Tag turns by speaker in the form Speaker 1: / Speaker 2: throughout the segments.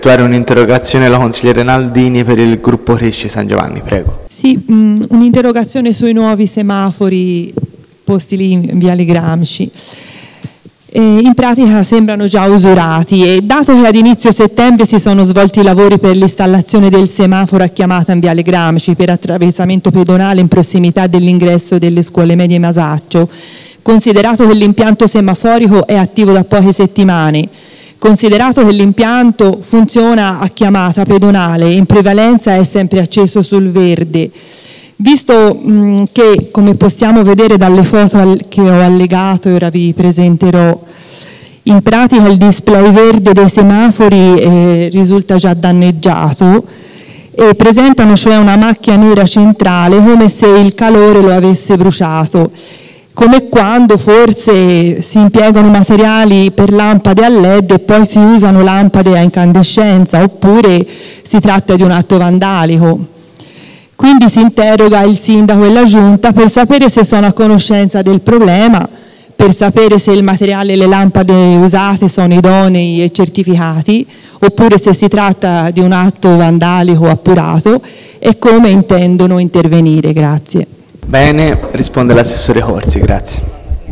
Speaker 1: Un'interrogazione alla consigliere Naldini per il gruppo Cresci San Giovanni, prego.
Speaker 2: Sì, un'interrogazione sui nuovi semafori posti lì in Viale Gramsci. In pratica sembrano già usurati e dato che ad inizio settembre si sono svolti i lavori per l'installazione del semaforo a chiamata in Viale Gramsci per attraversamento pedonale in prossimità dell'ingresso delle scuole medie Masaccio, considerato che l'impianto semaforico è attivo da poche settimane, considerato che l'impianto funziona a chiamata pedonale e in prevalenza è sempre acceso sul verde, visto che, come possiamo vedere dalle foto che ho allegato e ora vi presenterò, in pratica il display verde dei semafori risulta già danneggiato e presentano cioè una macchia nera centrale come se il calore lo avesse bruciato, come quando forse si impiegano materiali per lampade a LED e poi si usano lampade a incandescenza, oppure si tratta di un atto vandalico. Quindi si interroga il sindaco e la giunta per sapere se sono a conoscenza del problema, per sapere se il materiale e le lampade usate sono idonei e certificati, oppure se si tratta di un atto vandalico appurato e come intendono intervenire. Grazie.
Speaker 1: Bene, risponde l'assessore Corsi, grazie.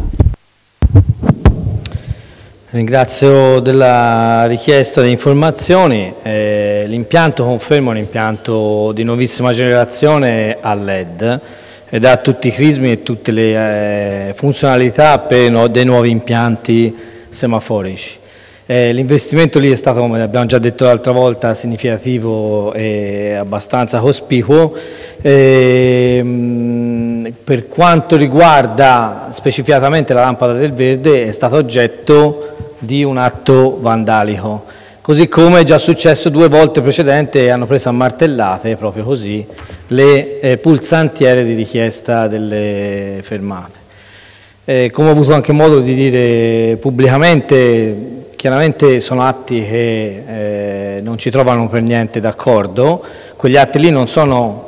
Speaker 3: Ringrazio della richiesta di informazioni. L'impianto conferma un impianto di nuovissima generazione a LED ed ha tutti i crismi e tutte le funzionalità dei nuovi impianti semaforici. L'investimento lì è stato, come abbiamo già detto l'altra volta, significativo e abbastanza cospicuo. Per quanto riguarda specificatamente la lampada del verde, è stato oggetto di un atto vandalico, così come è già successo 2 volte precedenti, hanno preso a martellate proprio così le pulsantiere di richiesta delle fermate. Come ho avuto anche modo di dire pubblicamente, chiaramente sono atti che non ci trovano per niente d'accordo. Quegli atti lì non sono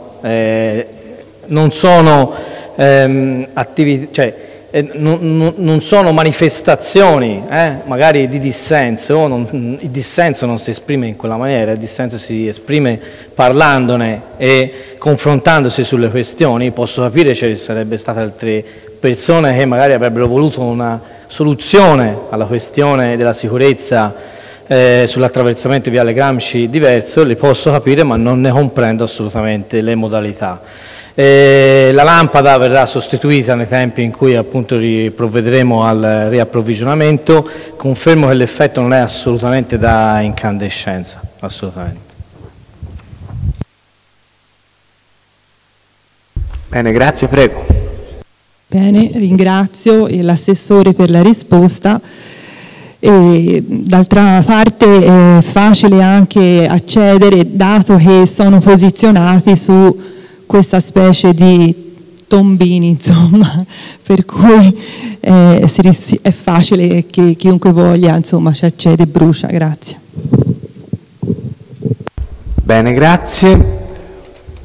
Speaker 3: non sono manifestazioni magari di dissenso. Il dissenso non si esprime in quella maniera, il dissenso si esprime parlandone e confrontandosi sulle questioni. Posso capire ci sarebbe state altre persone che magari avrebbero voluto una soluzione alla questione della sicurezza sull'attraversamento di Viale Gramsci diverso, le posso capire, ma non ne comprendo assolutamente le modalità. La lampada verrà sostituita nei tempi in cui appunto provvederemo al riapprovvigionamento. Confermo che l'effetto non è assolutamente da incandescenza, assolutamente.
Speaker 1: Bene, grazie, prego.
Speaker 2: Bene, ringrazio l'assessore per la risposta. D'altra parte è facile anche accedere, dato che sono posizionati su questa specie di tombini, insomma, per cui è facile che chiunque voglia, insomma, ci accede e brucia. Grazie.
Speaker 1: Bene, grazie.